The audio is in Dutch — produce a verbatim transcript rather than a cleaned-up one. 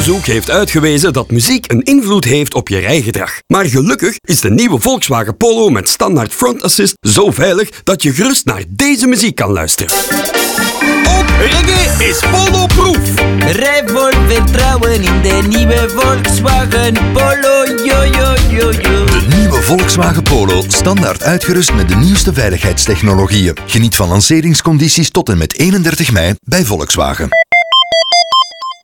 onderzoek heeft uitgewezen dat muziek een invloed heeft op je rijgedrag. Maar gelukkig is de nieuwe Volkswagen Polo met standaard front assist zo veilig dat je gerust naar deze muziek kan luisteren. Ook reggae is Polo-proof. Rij vol vertrouwen in de nieuwe Volkswagen Polo, yo yo yo yo. De nieuwe Volkswagen Polo, standaard uitgerust met de nieuwste veiligheidstechnologieën. Geniet van lanceringscondities tot en met eenendertig mei bij Volkswagen.